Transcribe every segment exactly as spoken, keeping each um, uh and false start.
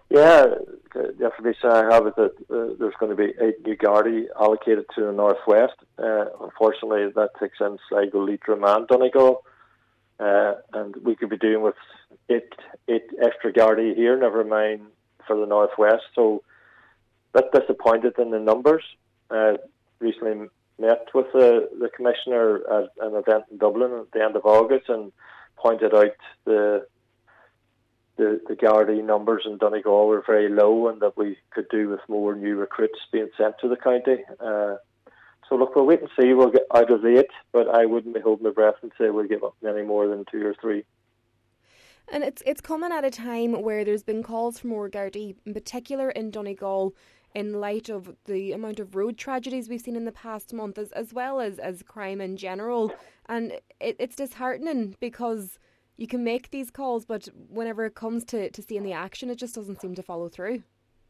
Yeah, the information I have is that uh, there's going to be eight new Gardaí allocated to the northwest. Uh, unfortunately, that takes in Sligo, Leitrim and Donegal, uh, and we could be doing with eight eight extra Gardaí here. Never mind for the northwest. So that's disappointed in the numbers. Uh, recently met with the, the commissioner at an event in Dublin at the end of August and pointed out the the, the Gardaí numbers in Donegal were very low and that we could do with more new recruits being sent to the county. Uh, so look, we'll wait and see. We'll get out of eight, but I wouldn't be holding my breath and say we'll give up any more than two or three. And it's it's coming at a time where there's been calls for more Gardaí, in particular in Donegal, in light of the amount of road tragedies we've seen in the past month, as, as well as, as crime in general. And it, it's disheartening because you can make these calls, but whenever it comes to, to seeing the action, it just doesn't seem to follow through.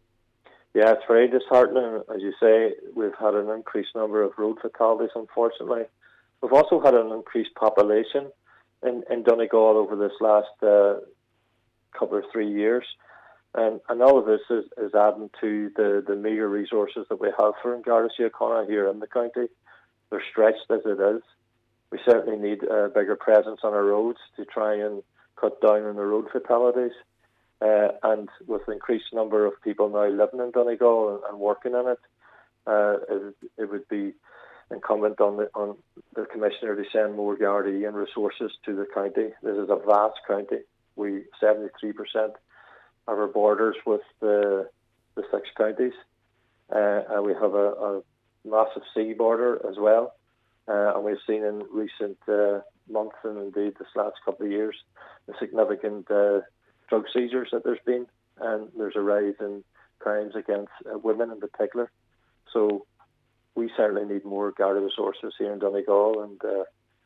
Yeah, it's very disheartening. As you say, we've had an increased number of road fatalities, unfortunately. We've also had an increased population in, in Donegal over this last uh, couple of three years. And, and all of this is, is adding to the, the meagre resources that we have for Garda Síochána here in the county. They're stretched as it is. We certainly need a bigger presence on our roads to try and cut down on the road fatalities. Uh, and with the increased number of people now living in Donegal and, and working in it, uh, it, it would be incumbent on the, on the Commissioner to send more Gardaí and resources to the county. This is a vast county. We seventy-three percent of our borders with the, the six counties. Uh, and we have a, a massive sea border as well. Uh, and we've seen in recent uh, months and indeed this last couple of years the significant uh, drug seizures that there's been, and there's a rise in crimes against uh, women in particular. So we certainly need more Garda resources here in Donegal, and uh,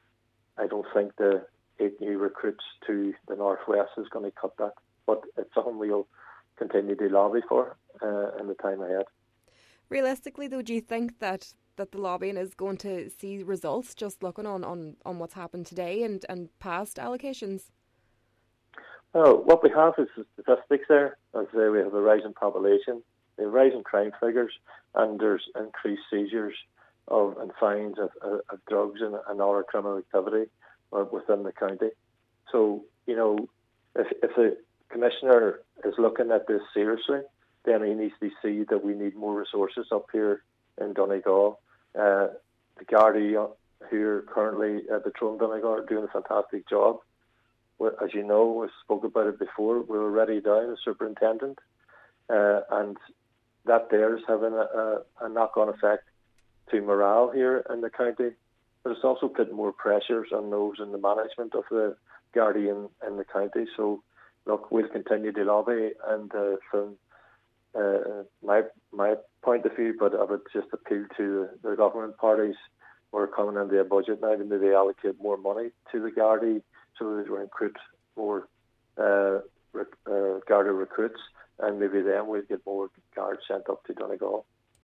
I don't think the eight new recruits to the northwest is going to cut that. But it's something we'll continue to lobby for uh, in the time ahead. Realistically, though, do you think that, that the lobbying is going to see results just looking on, on, on what's happened today and, and past allocations? Well, what we have is the statistics there. As I say, we have a rising population, a rising crime figures, and there's increased seizures of and fines of, of, of drugs and, and other criminal activity within the county. So, you know, if, if the Commissioner is looking at this seriously, then he needs to see that we need more resources up here in Donegal. Uh, the Gardaí who are currently uh, patrolling Donegal are doing a fantastic job. As you know, we spoke about it before, we were already down a superintendent, uh, and that there is having a, a, a knock-on effect to morale here in the county. But it's also putting more pressures on those in the management of the Gardaí in, in the county. So, look, we'll continue to lobby, and uh, from uh, my my point of view, but I would just appeal to the, the government parties who are coming into a budget now to maybe allocate more money to the Gardaí, so that we recruit more uh, rec- uh, Garda recruits, and maybe then we'll get more guards sent up to Donegal.